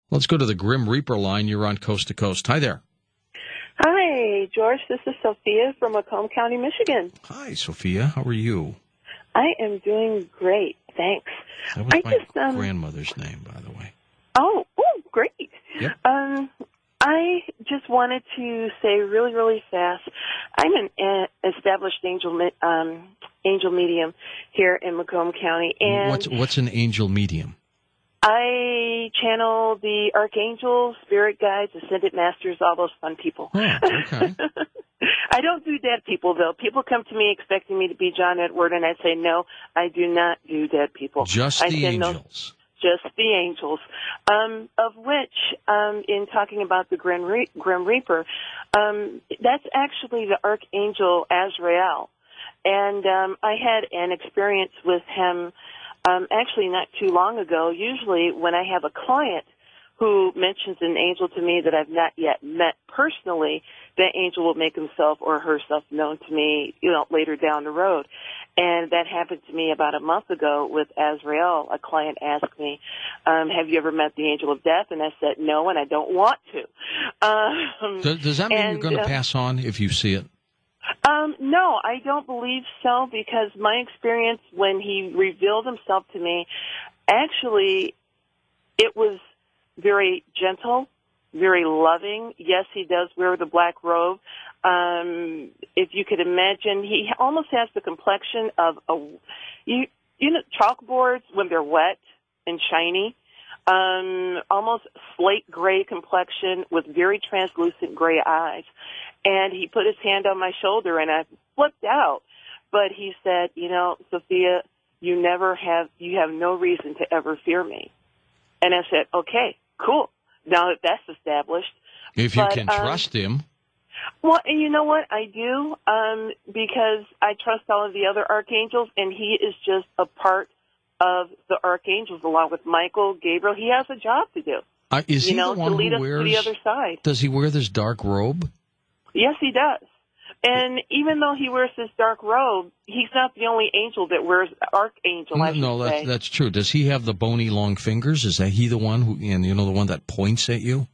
Let's go to the Grim Reaper line. You're on Coast to Coast. Hi there. Hi, George. This is Sophia from Macomb County, Michigan. Hi, Sophia. How are you? I am doing great. Thanks. That was my grandmother's name, by the way. Oh, great. Yep. I just wanted to say really, really fast, I'm an established angel medium here in Macomb County. And what's an angel medium? I channel the archangels, spirit guides, ascended masters, all those fun people. Oh, okay. I don't do dead people, though. People come to me expecting me to be John Edward, and I say, no, I do not do dead people. Just the angels. Just the angels. Of which, in talking about the Grim Reaper, that's actually the Archangel Azrael. And I had an experience with him actually not too long ago. Usually when I have a client who mentions an angel to me that I've not yet met personally, the angel will make himself or herself known to me, later down the road. And that happened to me about a month ago with Azrael. A client asked me, have you ever met the angel of death? And I said, no, and I don't want to. Does that mean you're going to pass on if you see it? No, I don't believe so, because my experience when he revealed himself to me, actually, it was very gentle, very loving. Yes, he does wear the black robe. If you could imagine, he almost has the complexion of chalkboards when they're wet and shiny. Almost slate gray complexion with very translucent gray eyes. And he put his hand on my shoulder, and I flipped out. But he said, Sophia, you have no reason to ever fear me. And I said, okay, cool. Now that that's established. If you can trust him. Well, and you know what? I do, because I trust all of the other archangels, and he is just a part of the archangels, along with Michael, Gabriel. He has a job to do. Is he the one to lead who us wears, to the other side. Does he wear this dark robe? Yes, he does. And even though he wears this dark robe, he's not the only angel that wears archangel. No, that's true. Does he have the bony long fingers? Is that he the one who, the one that points at you?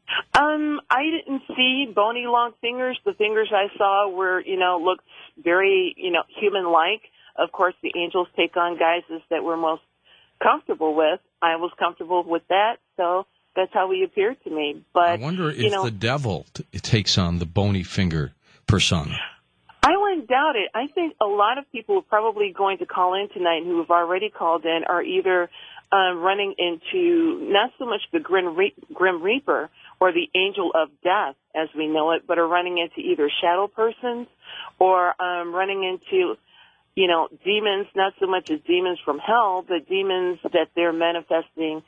I didn't see bony long fingers. The fingers I saw were, looked very, human-like. Of course, the angels take on guises that we're most comfortable with. I was comfortable with that, so that's how he appeared to me. But I wonder if the devil takes on the bony finger persona. I wouldn't doubt it. I think a lot of people are probably going to call in tonight who have already called in are either running into not so much the Grim Reaper or the angel of death as we know it, but are running into either shadow persons or running into, demons, not so much as demons from hell, but demons that they're manifesting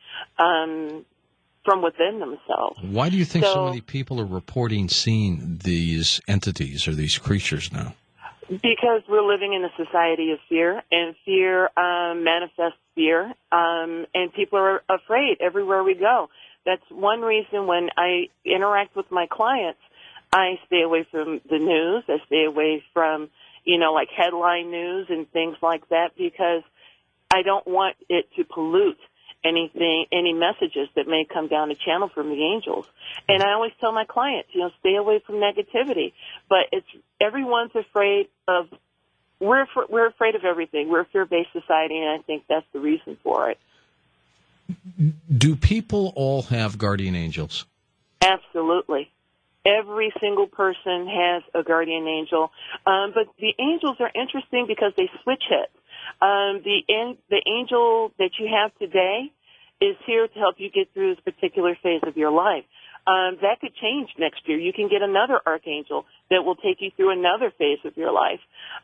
from within themselves. Why do you think so many people are reporting seeing these entities or these creatures now? Because we're living in a society of fear, and fear manifests fear, and people are afraid everywhere we go. That's one reason when I interact with my clients, I stay away from the news. I stay away from, like headline news and things like that, because I don't want it to pollute any messages that may come down the channel from the angels. And I always tell my clients, stay away from negativity. But everyone's afraid of, we're afraid of everything. We're a fear-based society, and I think that's the reason for it. Do people all have guardian angels? Absolutely. Every single person has a guardian angel. But the angels are interesting because they switch hit. The angel that you have today is here to help you get through this particular phase of your life. That could change next year. You can get another archangel that will take you through another phase of your life.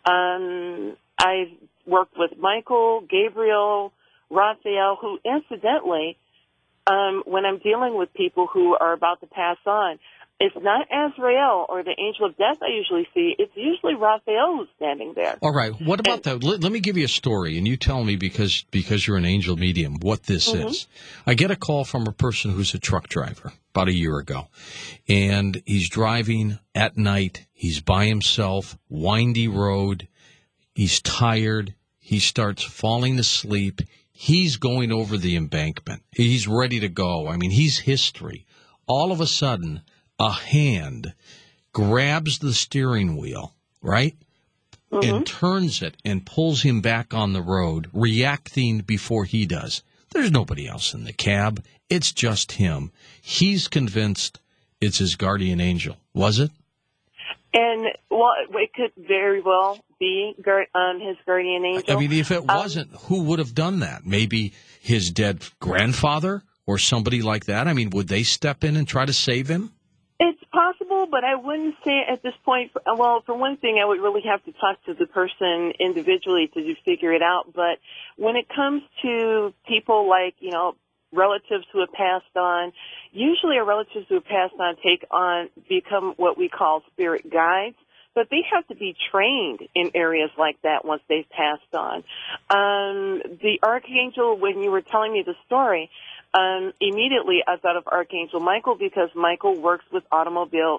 I've worked with Michael, Gabriel, Raphael, who incidentally, when I'm dealing with people who are about to pass on, it's not Azrael or the angel of death I usually see. It's usually Raphael who's standing there. All right. What about that? Let me give you a story, and you tell me, because you're an angel medium, what this is. I get a call from a person who's a truck driver about a year ago, and he's driving at night. He's by himself, windy road. He's tired. He starts falling asleep. He's going over the embankment. He's ready to go. I mean, he's history. All of a sudden, a hand grabs the steering wheel, right? And turns it and pulls him back on the road, reacting before he does. There's nobody else in the cab. It's just him. He's convinced it's his guardian angel. Was it? And, well, it could very well be his guardian angel. I mean, if it wasn't, who would have done that? Maybe his dead grandfather or somebody like that? I mean, would they step in and try to save him? It's possible, but I wouldn't say at this point. Well, for one thing, I would really have to talk to the person individually to figure it out. But when it comes to people like, relatives who have passed on, usually our relatives who have passed on become what we call spirit guides. But they have to be trained in areas like that once they've passed on. The archangel, when you were telling me the story, immediately I thought of Archangel Michael because Michael works with automobiles.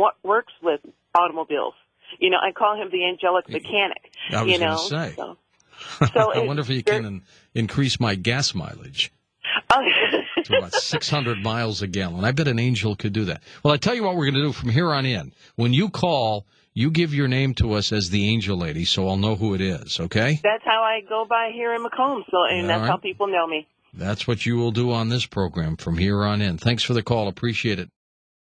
I call him the angelic mechanic. I was going to say. So I wonder if he can increase my gas mileage to about 600 miles a gallon. I bet an angel could do that. Well, I tell you what we're going to do from here on in. When you call, you give your name to us as the angel lady, so I'll know who it is, okay? That's how I go by here in Macomb, and that's how people know me. That's what you will do on this program from here on in. Thanks for the call. Appreciate it.